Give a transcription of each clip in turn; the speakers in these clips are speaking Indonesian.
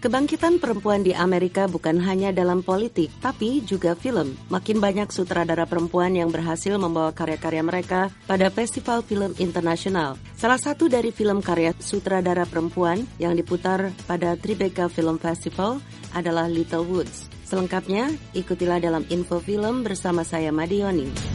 Kebangkitan perempuan di Amerika bukan hanya dalam politik, tapi juga film. Makin banyak sutradara perempuan yang berhasil membawa karya-karya mereka pada festival film internasional. Salah satu dari film karya sutradara perempuan yang diputar pada Tribeca Film Festival adalah Little Woods. Selengkapnya, ikutilah dalam info film bersama saya Madioni.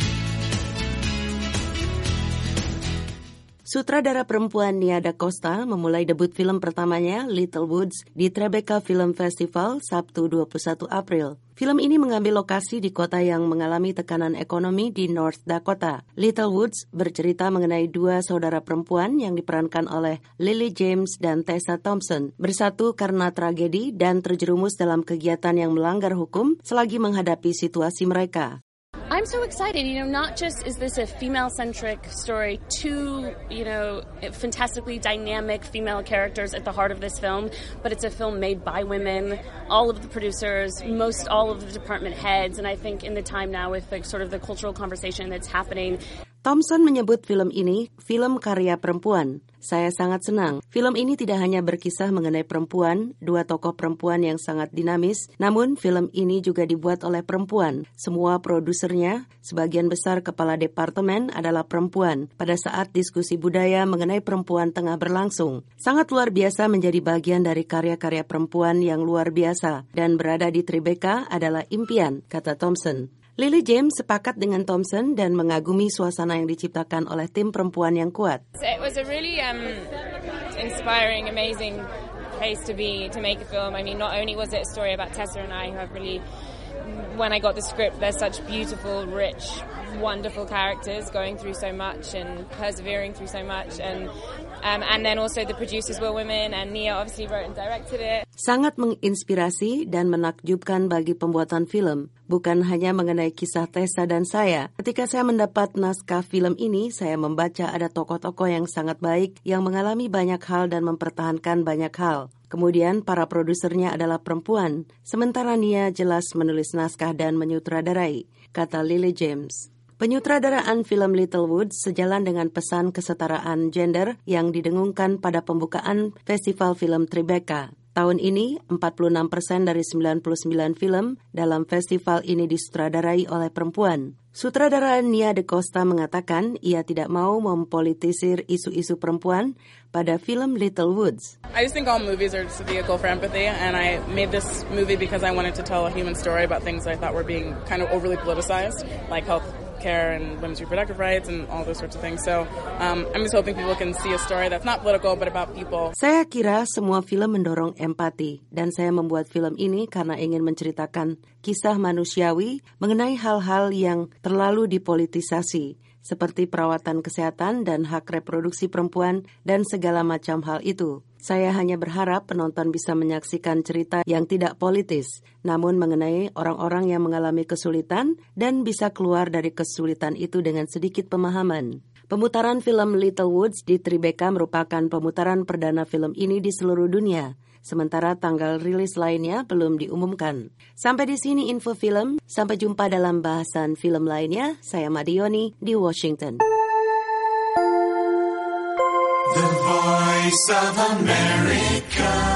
Sutradara perempuan Nia Da Costa memulai debut film pertamanya, Little Woods, di Tribeca Film Festival Sabtu 21 April. Film ini mengambil lokasi di kota yang mengalami tekanan ekonomi di North Dakota. Little Woods bercerita mengenai dua saudara perempuan yang diperankan oleh Lily James dan Tessa Thompson, bersatu karena tragedi dan terjerumus dalam kegiatan yang melanggar hukum selagi menghadapi situasi mereka. I'm so excited, not just is this a female-centric story, two, fantastically dynamic female characters at the heart of this film, but it's a film made by women, all of the producers, most all of the department heads, and I think in the time now with the cultural conversation that's happening. Thompson menyebut film ini film karya perempuan. Saya sangat senang. Film ini tidak hanya berkisah mengenai perempuan, dua tokoh perempuan yang sangat dinamis, namun film ini juga dibuat oleh perempuan. Semua produsernya, sebagian besar kepala departemen adalah perempuan pada saat diskusi budaya mengenai perempuan tengah berlangsung. Sangat luar biasa menjadi bagian dari karya-karya perempuan yang luar biasa, dan berada di Tribeca adalah impian, kata Thompson. Lily James sepakat dengan Thompson dan mengagumi suasana yang diciptakan oleh tim perempuan yang kuat. It was a really inspiring, amazing place to be to make a film. I mean, not only was it a story about Tessa and I, who have really, when I got the script, there's such beautiful, rich, wonderful characters going through so much and persevering through so much, and then also the producers were women, and Nia obviously wrote and directed it. Sangat menginspirasi dan menakjubkan bagi pembuatan film. Bukan hanya mengenai kisah Tessa dan saya. Ketika saya mendapat naskah film ini, saya membaca ada tokoh-tokoh yang sangat baik yang mengalami banyak hal dan mempertahankan banyak hal. Kemudian para produsernya adalah perempuan, sementara Nia jelas menulis naskah dan menyutradarai, kata Lily James. Penyutradaraan film Little Woods sejalan dengan pesan kesetaraan gender yang didengungkan pada pembukaan Festival Film Tribeca. Tahun ini, 46% dari 99 film dalam festival ini disutradarai oleh perempuan. Sutradara Nia Da Costa mengatakan ia tidak mau mempolitisir isu-isu perempuan pada film Little Woods. I just think all movies are just a vehicle for empathy, and I made this movie because I wanted to tell a human story about things I thought were being kind of overly politicized, like health care and women's reproductive rights and all those sorts of things. So I'm just hoping people can see a story that's not political but about people. Saya kira semua film mendorong empati, dan saya membuat film ini karena ingin menceritakan kisah manusiawi mengenai hal-hal yang terlalu dipolitisasi, seperti perawatan kesehatan dan hak reproduksi perempuan dan segala macam hal itu. Saya hanya berharap penonton bisa menyaksikan cerita yang tidak politis, namun mengenai orang-orang yang mengalami kesulitan dan bisa keluar dari kesulitan itu dengan sedikit pemahaman. Pemutaran film Little Woods di Tribeca merupakan pemutaran perdana film ini di seluruh dunia, sementara tanggal rilis lainnya belum diumumkan. Sampai di sini info film, sampai jumpa dalam bahasan film lainnya. Saya Madioni di Washington. The Voice of America.